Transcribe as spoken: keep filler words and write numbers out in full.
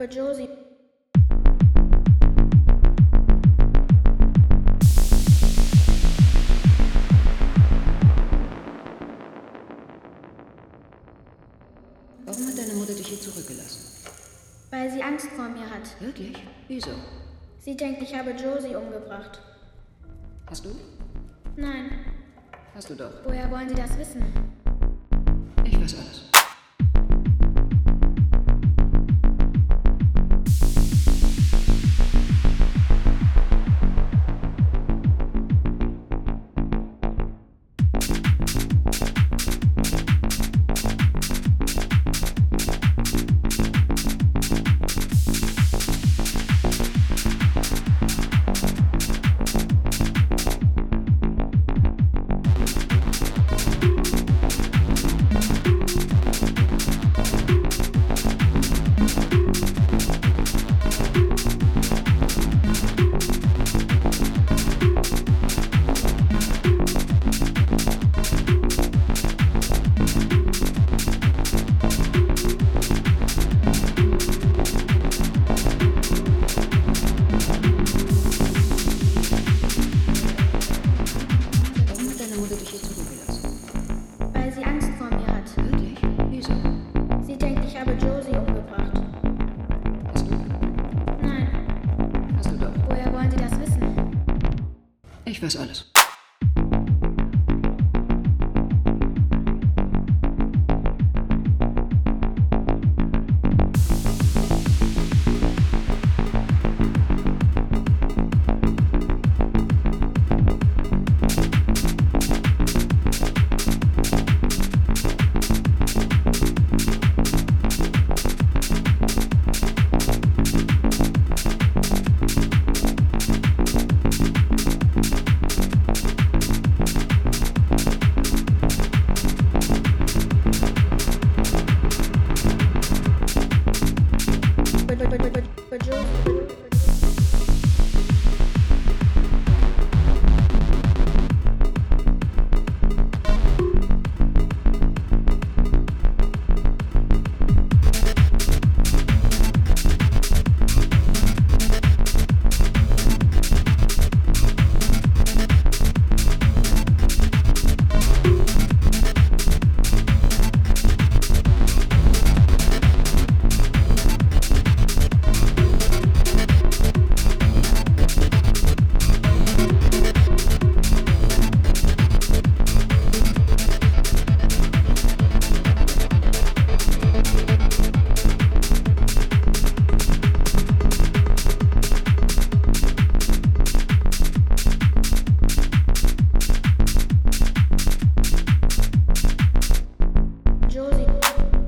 Josie. Warum hat deine Mutter dich hier zurückgelassen? Weil sie Angst vor mir hat. Wirklich? Wieso? Sie denkt, ich habe Josie umgebracht. Hast du? Nein. Hast du doch. Woher wollen Sie das wissen? Ich weiß alles. Weil sie Angst vor mir hat. Wirklich? Wieso? Sie denkt, ich habe Josie umgebracht. Hast du? Nein. Hast du doch. Woher wollen Sie das wissen? Ich weiß alles. But, but, but, but, but Josie.